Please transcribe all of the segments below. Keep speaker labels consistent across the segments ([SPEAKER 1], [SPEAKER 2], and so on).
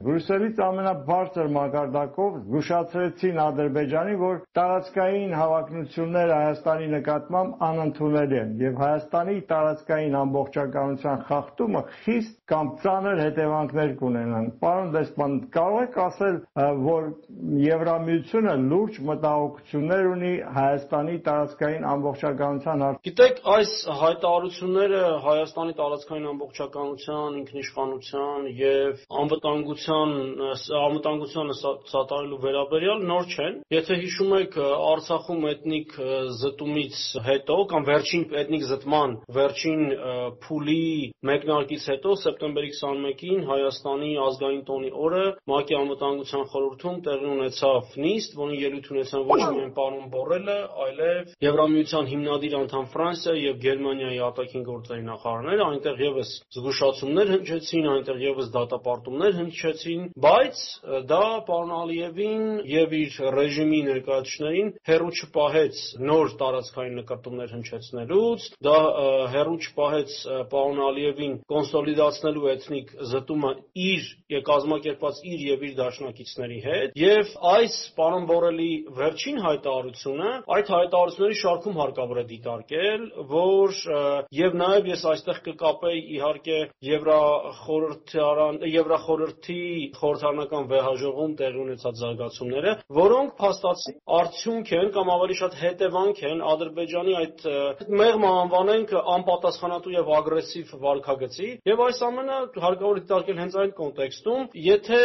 [SPEAKER 1] Բրյուսելից ամենաբարձր մակարդակով զգուշացրեցին Ադրբեջանին, որ տարածքային հավակնությունները Հայաստանի նկատմամբ անընդունելի են եւ Հայաստանի տարածքային ամբողջականության խախտումը խիստ կամ ծանր հետևանքներ կունենան։ Պարոն դեսպան, կարող եք ասել, որ Եվրամիությունը լուրջ մտահոգություններ ունի Հայաստանի տարածքային ամբողջականության հարցում։
[SPEAKER 2] Գիտեք, այս հայտարարությունները Հայաստանի տարածքային ամբողջականության, ինքնիշխանության եւ անվտանգությանը սատարելու վերաբերյալ նոր չեն։ Եթե հիշում եք, Արցախում էթնիկ զտումից հետո կամ վերջին էթնիկ զտման վերջին փուլի մեկնարկից հետո սեպտեմբերի 21-ին Հայաստանի ազգային տոնի օրը ՄԱԿ-ի անվտանգության խորհրդում տեղի ունեցավ նիստ, որին ելույթ ունեցան ոչ միայն պարոն Բոռելը, այլև Եվրամիության հիմնադիր անդամ Ֆրանսիա եւ Գերմանիայի արտաքին գործերի նախարարները, այնտեղ եւս զգուշացումներ հնչեցին, այնտեղ եւս դատապարտումներ հնչեցին, բայց դա պարոն Ալիևին եւ իր ռեժիմի ներկայացուցիչներին հեռու չպահեց նոր տարածքային նկատումներ հնչեցնելուց, դա հեռու չպահեց պարոն Ալիևին կոնսոլիդացնելու էթնիկ զտումը իր կազմակերպած իր եւ իր դաշնակիցների հետ, եւ այս պարոն Բոռելի վերջին հայտարարությունը, այդ հայտարարությունների շարքում հարկավոր է դիտարկել, որ եւ նաեւ ես այստեղ կկապեի իհարկե Եվրախորհրդի խորհրդարանական վեհաժողովում տեղի ունեցած զարգացումները, որոնք փաստացի արդյունք են կամ ավելի շատ հետևանք են Ադրբեջանի այդ մեղմ անվանենք անպատասխանատու եւ ագրեսիվ վարքագծի, եւ այս ամենը հարկավոր է դիտարկել հենց այն կոնտեքստում, եթե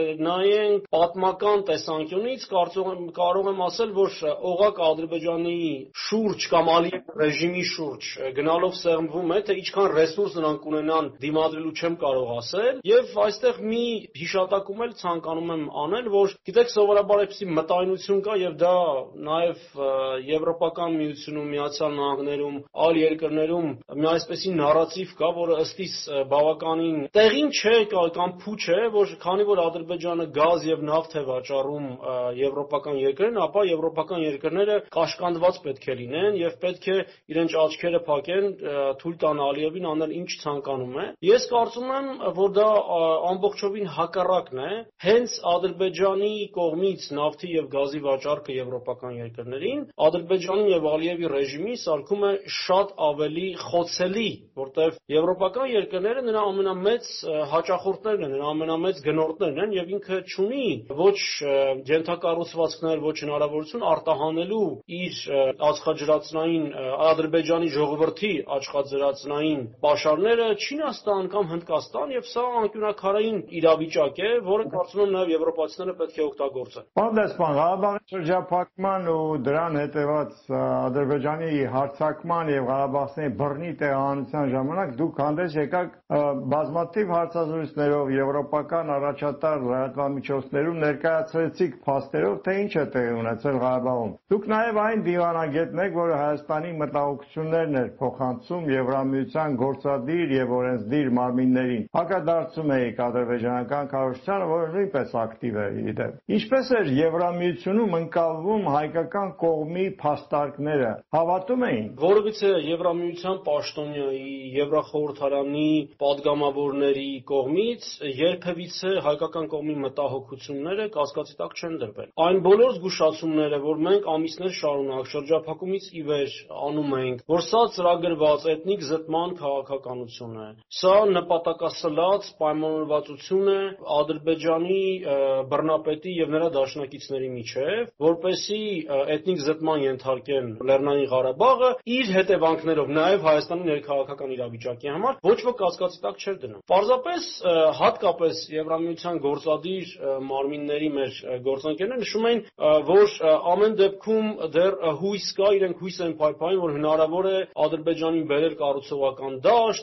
[SPEAKER 2] նայենք պատմական տեսանկյունից, կարող եմ ասել, որ օղակ Ադրբեջանի շուրջ կամ Ալիև ռեժիմի շուրջ գնալով սեղմվում է, թե ինչքան ռեսուրս նրանք ունենան դիմադրելու չեմ կարող ասել, եւ այստեղ մի հիշատակում էլ ցանկանում եմ անել, որ գիտեք սովորաբար այսպիսի մտայնություն կա եւ դա նաեւ Եվրոպական միությունում, Միացյալ Նահանգներում, այլ երկրներում մի այսպիսի նարատիվ կա, որը ըստիս բավականին տեղին չէ կամ փուչ է, որ քանի որ Ադրբեջանը գազ եւ նավթ է վաճառում եվրոպական երկրներին, ապա եվրոպական երկրները կաշկանդված պետք է լինեն եւ պետք է իրենց աչքերը փակեն, թույլ տան Ալիևին անել ինչ ցանկանում է։ Ես կարծում եմ, որ դա ամբողջովին հակառակն է, հենց Ադրբեջանի կողմից նավթի եւ գազի վաճառքը եվրոպական երկրներին Ադրբեջանի եւ Ալիևի ռեժիմի սարքում է շատ ավելի խոցելի, որտեղ եվրոպական երկրները նրա ամենամեծ հաճախորդներն են, նրա ամենամեծ գնորդներն են եւ ինքը չունի ոչ ջենթակառուցվածքներ, ոչ հնարավորություն արտահանելու իր ածխաջրածնային Ադրբեջանի ժողովրդի աշխատձրածնային պաշարները Չինաստան կամ Հնդկաստան եւ սա անկյունաքարային իրավիճակ է, որը կարծում եմ նաեւ եվրոպացիները պետք է օգտագործեն։
[SPEAKER 1] Պարոն դեսպան, Ղարաբաղի շրջափակման ու դրան հետևած Ադրբեջանի հարձակման եւ Ղարաբաղցիների բռնի տեղահանության ժամանակ դուք հանդես եկաք բազմաթիվ հարցազրույցներով եվրոպական առաջատար լրատվամիջոցներում ներկայացրեցիք փաստերով, թե ինչ է տեղի ունեցել Ղարաբաղում։ Դուք նաեւ այն դիվանագետն եք, որը Հայաստանի մտահոգություններն էր փոխանցում Եվրամիության գործադիր եւ օրենսդիր մարմիններին։ Հակադարձում եք ադրբեջանական կառավարությանը, որը նույնպես ակտիվ է իդեպ։ Ինչպես էր Եվրամիությունում ընկալվում հայկական կողմի փաստարկները։ Հավատում էին։
[SPEAKER 2] Որովհետեւ Եվրամիության պաշտոնյայի, Եվրախորհրդարանի падգամավորների կողմից երբևիցե հայկական կողմի մտահոգությունները կասկածի տակ չեն դրվել։ Այն բոլոր զգուշացումները, որ մենք ամիսներ շարունակ շրջափակումից ի վեր անում ենք, որ սա ծրագրված էթնիկ զտման քաղաքականություն է, սա նպատակասլաց պայմանավորվածություն է Ադրբեջանի բռնապետի եւ նրա դաշնակիցների միջեւ, որպեսզի էթնիկ զտման ենթարկեն Լեռնային Ղարաբաղը իր հետևանքներով նաեւ Հայաստանի ներքաղաքական իրավիճակի համար ոչ ոք կասկածի տակ չէր դնում։ Պարզապես հատկապես Եվրամիության գործադիր մարմինների մեր գործընկերները նշում էին, որ ամեն դեպքում դեռ հույս կա, իրենք հույս են փայփայում, որ հնարավոր է Ադրբեջանին բերել կառուցողական դաշտ,